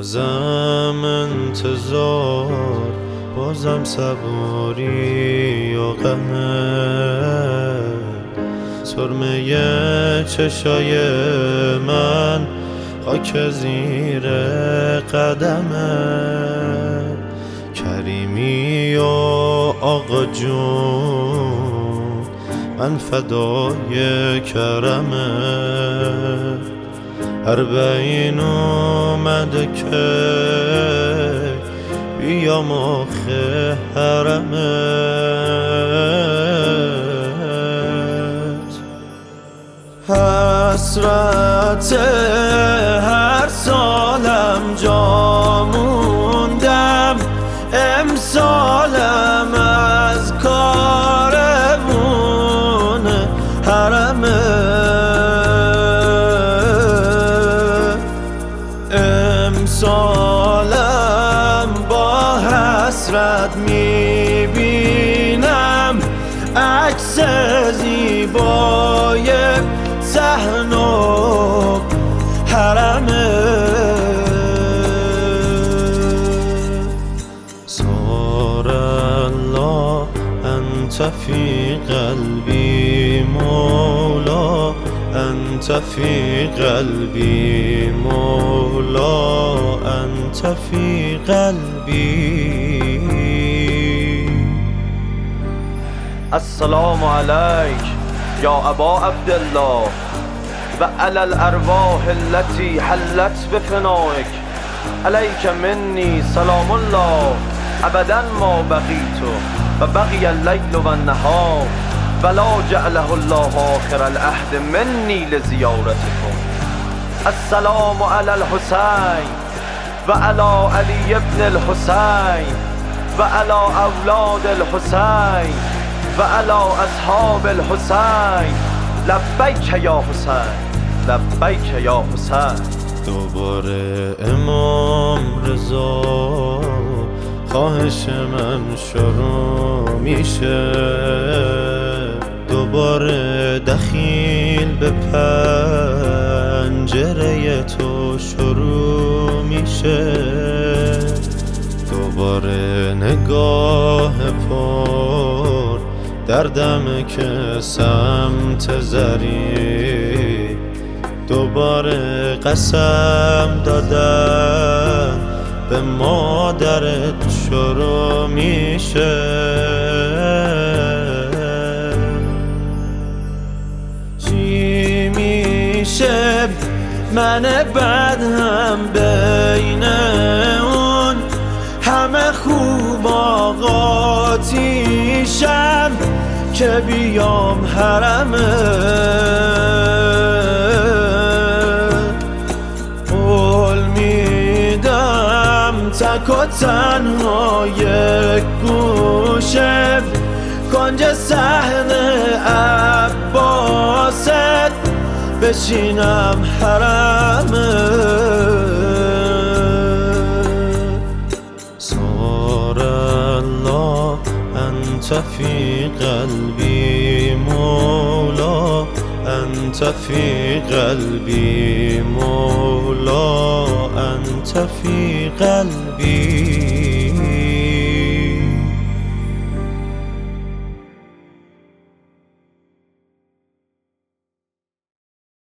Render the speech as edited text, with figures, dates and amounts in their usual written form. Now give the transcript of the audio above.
بازم انتظار، بازم صبوری و غمه، سرمه چشای من خاک زیر قدمه. کریمی و آقا جون من فدای کرمه، اربعین اومده که بیام آخه حرمت. حسرت هر سالم جا موندم، امسالم از کارمون حرمه. امسالم با حسرت میبینم عکس زیبای صحن و حرمه. صار الله انت فی قلبی مولا، انت فی قلبی مولا، انت فی قلبی. السلام علیک یا ابا عبدالله و علی الارواح التي حلت بفنائک، علیک منی سلام الله ابدا ما بقیت و بقی اللیل و النهار ولا جعله الله آخر العهد منی لزیارتکم. السلام علی الحسین و علی علی ابن الحسین و علی اولاد الحسین و علی اصحاب الحسین. لبیک یا حسین، لبیک یا حسین. دوباره امام رضا خواهش من شروع میشه، دوباره دخیل به پنجره تو شروع میشه، دوباره نگاه پر دردم که سمت زری، دوباره قسم دادن به مادرت شروع میشه. چی میشه من بد هم بین اون همه خوب آقاتیشم که بیام حرمه. قول میدم تک و تنها یک گوشه کنج صحن عباست بشینم حرمه. صار الله انت فی قلبی مولا، انت فی قلبی مولا، انت فی قلبی.